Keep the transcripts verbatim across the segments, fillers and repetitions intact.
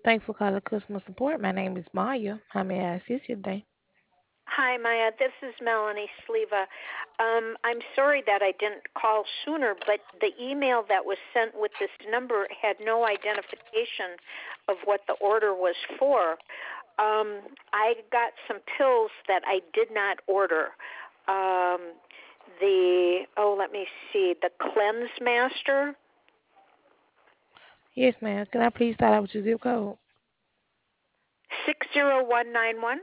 Thanks for calling customer support. My name is Maya. How may I assist you today? Hi, Maya. This is Melanie Sleva. Um, I'm sorry that I didn't call sooner, but the email that was sent with this number had no identification of what the order was for. Um, I got some pills that I did not order. Um, the, oh, let me see, the Cleanse Master, Yes, ma'am. Can I please start out with your zip code? six zero one nine one.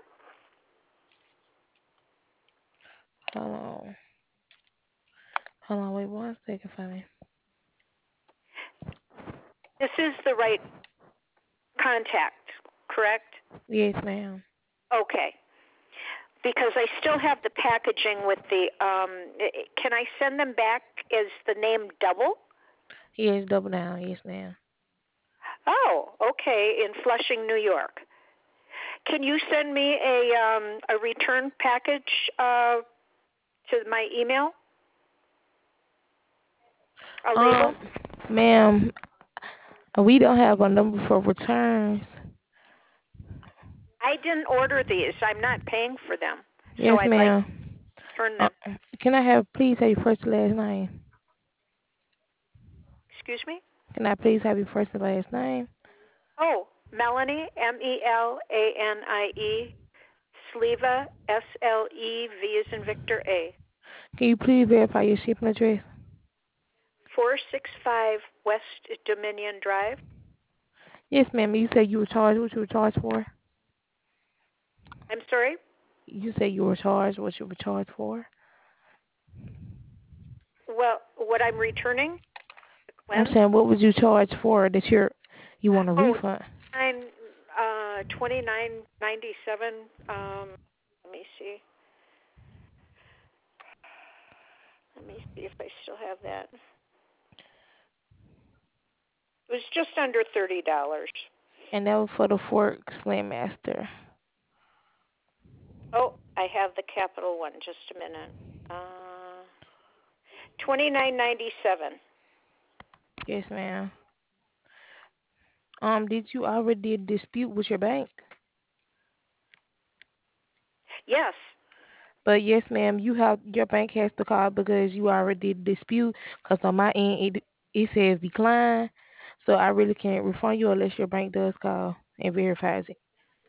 Hold on. Hold on. Wait one second for me. This is the right contact, correct? Yes, ma'am. Okay. Because I still have the packaging with the. Um, can I send them back as the name double? Yes, double down. Yes, ma'am. Oh, okay, in Flushing, New York. Can you send me a um, a return package uh, to my email? A label? Um, ma'am, we don't have a number for returns. I didn't order these. I'm not paying for them, so Yes, I'd like ma'am. to return Uh, them. can I have please have your first and last name? Excuse me? Can I please have your first and last name? Oh, Melanie, M E L A N I E, Sleva, S L E V as in Victor A. Can you please verify your shipping address? four sixty-five West Dominion Drive. Yes, ma'am. You said you were charged. What you were charged for? I'm sorry? You said you were charged. What you were charged for? Well, what I'm returning? The I'm cleanse? saying, what would you charge for that you're you want a Oh, refund? nine, uh, twenty-nine ninety-seven. Um, let me see. Let me see if I still have that. It was just under thirty dollars. And that was for the Fork Slam Master. Oh, I have the capital one. Just a minute. Uh, twenty-nine ninety-seven. Yes, ma'am. Um, did you already dispute with your bank? Yes. But yes, ma'am, you have your bank has to call because you already dispute. Cause on my end it it says decline, so I really can't refund you unless your bank does call and verifies it.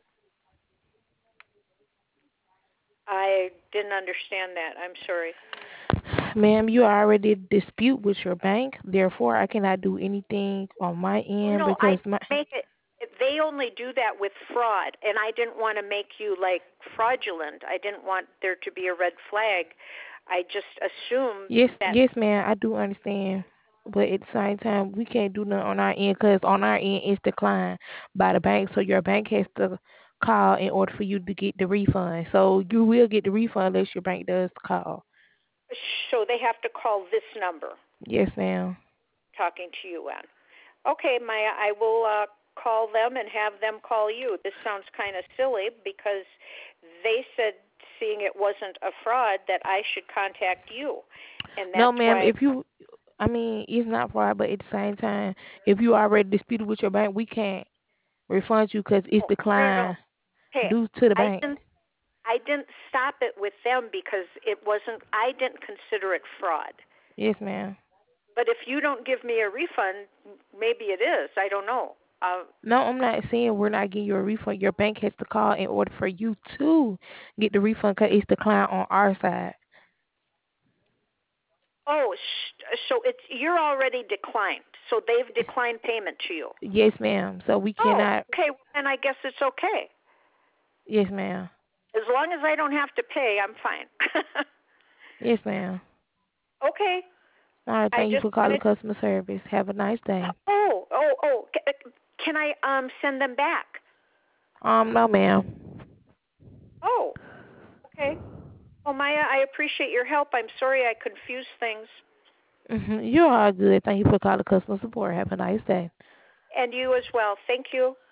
I didn't understand that. I'm sorry. Ma'am, you already dispute with your bank, therefore I cannot do anything on my Oh end no, I because my make it. They only do that with fraud, and I didn't want to make you like fraudulent. I didn't want there to be a red flag. I just assumed yes, that. yes, ma'am, I do understand. But at the same time, we can't do nothing on our end because on our end it's declined by the bank. So your bank has to call in order for you to get the refund. So you will get the refund unless your bank does call. So they have to call this number. Yes, ma'am. Talking to you on. Okay, Maya, I will uh, call them and have them call you. This sounds kind of silly because they said, seeing it wasn't a fraud, that I should contact you, and No, that's ma'am. why. If you, I mean, it's not fraud, but at the same time, if you already disputed with your bank, we can't refund you because it's Oh, no, no, no. declined Hey, due to the I bank. didn't. I didn't stop it with them because it wasn't. I didn't consider it fraud. Yes, ma'am. But if you don't give me a refund, maybe it is. I don't know. Uh, No, I'm not saying we're not getting you a refund. Your bank has to call in order for you to get the refund because it's declined on our side. oh, so it's you're already declined. So they've declined payment to you. Yes, ma'am. So we Oh, cannot. okay. And I guess it's okay Yes, ma'am. as long as I don't have to pay. I'm fine. Yes, ma'am. Okay. All right. I Thank you just for calling wanted. customer service. Have a nice day. Oh, oh, oh. Can I um send them back? Um, no, ma'am. Oh, okay. Well, Maya, I appreciate your help. I'm sorry I confused things. Mm-hmm. You're all good. Thank you for calling customer support. Have a nice day. And you as well. Thank you.